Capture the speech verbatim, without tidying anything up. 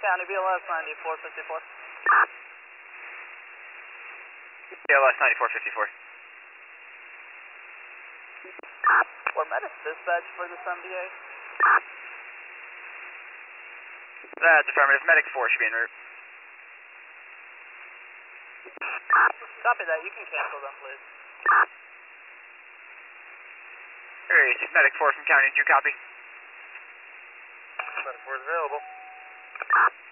County, B L S ninety-four fifty-four. B L S ninety-four fifty-four. Or medics dispatch for this M D A. That's affirmative. Medic four should be en route. Copy that. You can cancel them, please. Alright, Medic four from County, did you copy? Medic four is available.